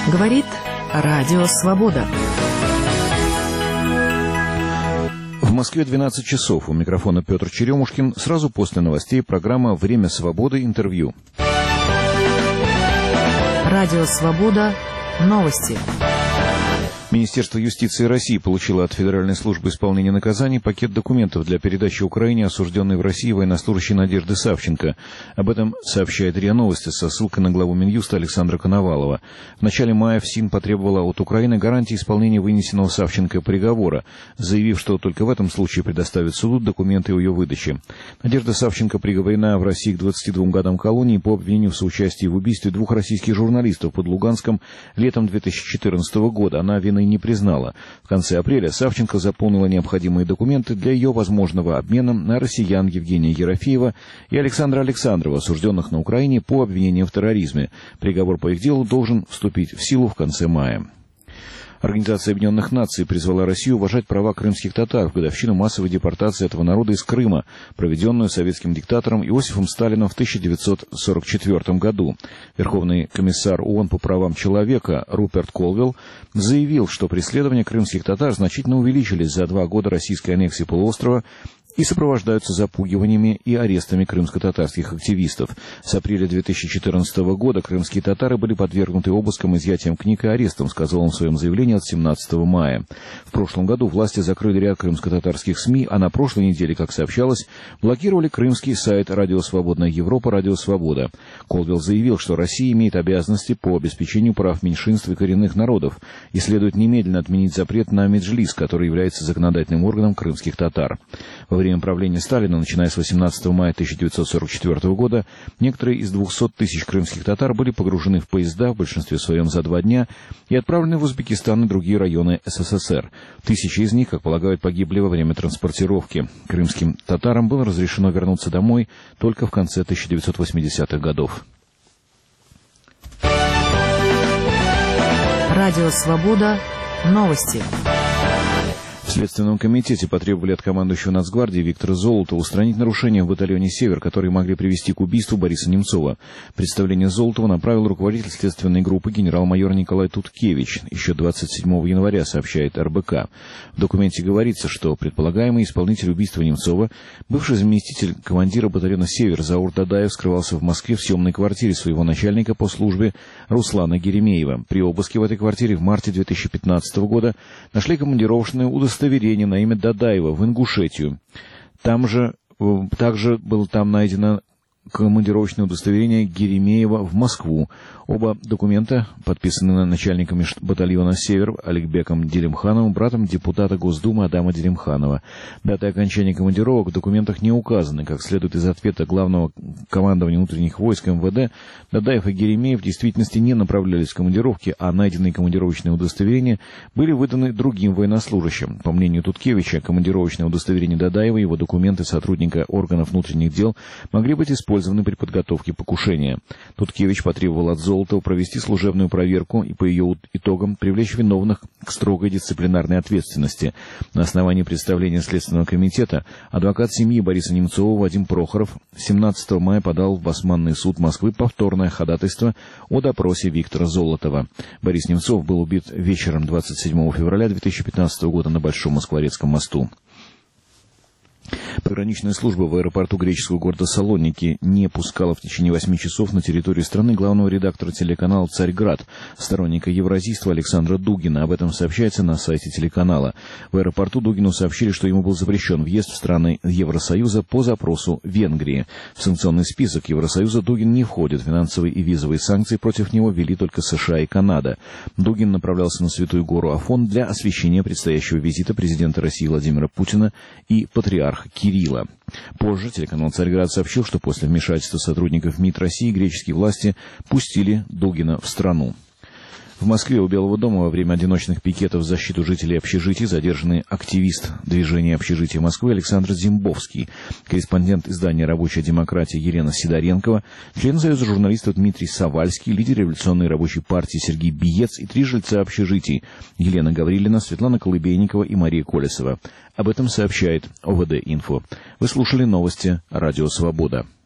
Говорит Радио Свобода. В Москве 12 часов. У микрофона Петр Черемушкин. Сразу после новостей программа «Время свободы. Интервью». Радио Свобода. Новости. Министерство юстиции России получило от Федеральной службы исполнения наказаний пакет документов для передачи Украине осужденной в России военнослужащей Надежды Савченко. Об этом сообщает РИА Новости со ссылкой на главу Минюста Александра Коновалова. В начале мая ФСИН потребовала от Украины гарантии исполнения вынесенного Савченко приговора, заявив, что только в этом случае предоставит суду документы о ее выдаче. Надежда Савченко приговорена в России к 22 годам колонии по обвинению в соучастии в убийстве двух российских журналистов под Луганском летом 2014 года. Она вины не признала. В конце апреля Савченко заполнила необходимые документы для ее возможного обмена на россиян Евгения Ерофеева и Александра Александрова, осужденных на Украине по обвинениям в терроризме. Приговор по их делу должен вступить в силу в конце мая. Организация Объединенных Наций призвала Россию уважать права крымских татар в годовщину массовой депортации этого народа из Крыма, проведенную советским диктатором Иосифом Сталином в 1944 году. Верховный комиссар ООН по правам человека Руперт Колвилл заявил, что преследования крымских татар значительно увеличились за 2 года российской аннексии полуострова и сопровождаются запугиваниями и арестами крымско-татарских активистов. С апреля 2014 года крымские татары были подвергнуты обыскам, изъятием книг и арестам, сказал он в своем заявлении от 17 мая. В прошлом году власти закрыли ряд крымско-татарских СМИ, а на прошлой неделе, как сообщалось, блокировали крымский сайт «Радио Свободная Европа» «Радио Свобода». Колвилл заявил, что Россия имеет обязанности по обеспечению прав меньшинств и коренных народов и следует немедленно отменить запрет на Меджлис, который является законодательным органом крымских татар. Во время правления Сталина, начиная с 18 мая 1944 года, некоторые из 200 тысяч крымских татар были погружены в поезда, в большинстве своем за 2 дня, и отправлены в Узбекистан и другие районы СССР. Тысячи из них, как полагают, погибли во время транспортировки. Крымским татарам было разрешено вернуться домой только в конце 1980-х годов. Радио Свобода. Новости. В Следственном комитете потребовали от командующего Нацгвардии Виктора Золотова устранить нарушения в батальоне «Север», которые могли привести к убийству Бориса Немцова. Представление Золотова направил руководитель следственной группы генерал-майор Николай Туткевич еще 27 января, сообщает РБК. В документе говорится, что предполагаемый исполнитель убийства Немцова, бывший заместитель командира батальона «Север» Заур Дадаев, скрывался в Москве в съемной квартире своего начальника по службе Руслана Геремеева. При обыске в этой квартире в марте 2015 года нашли командировочное удостоверение на имя Дадаева в Ингушетию. Также было там найдено командировочное удостоверение Геремеева в Москву. Оба документа подписаны начальником батальона «Север» Аликбеком Делимхановым, братом депутата Госдумы Адама Делимханова. Даты окончания командировок в документах не указаны. Как следует из ответа главного командования внутренних войск МВД, Дадаев и Геремеев в действительности не направлялись в командировки, а найденные командировочные удостоверения были выданы другим военнослужащим. По мнению Туткевича, командировочное удостоверение Дадаева и его документы сотрудника органов внутренних дел могли быть использованы при подготовке покушения. Туткевич потребовал от Золотова провести служебную проверку и по ее итогам привлечь виновных к строгой дисциплинарной ответственности. На основании представления Следственного комитета адвокат семьи Бориса Немцова Вадим Прохоров 17 мая подал в Басманный суд Москвы повторное ходатайство о допросе Виктора Золотова. Борис Немцов был убит вечером 27 февраля 2015 года на Большом Москворецком мосту. Пограничная служба в аэропорту греческого города Салоники не пускала в течение 8 часов на территорию страны главного редактора телеканала «Царьград», сторонника евразийства Александра Дугина. Об этом сообщается на сайте телеканала. В аэропорту Дугину сообщили, что ему был запрещен въезд в страны Евросоюза по запросу Венгрии. В санкционный список Евросоюза Дугин не входит. Финансовые и визовые санкции против него ввели только США и Канада. Дугин направлялся на Святую Гору Афон для освещения предстоящего визита президента России Владимира Путина и патриарха Кирилла. Позже телеканал «Царьград» сообщил, что после вмешательства сотрудников МИД России греческие власти пустили Дугина в страну. В Москве у Белого дома во время одиночных пикетов в защиту жителей общежитий задержанный активист движения «Общежитие Москвы» Александр Зимбовский, корреспондент издания «Рабочая демократия» Елена Сидоренкова, член Союза журналистов Дмитрий Савальский, лидер революционной рабочей партии Сергей Биец и 3 жильца общежитий Елена Гаврилина, Светлана Колыбейникова и Мария Колесова. Об этом сообщает ОВД-Инфо. Вы слушали новости «Радио Свобода».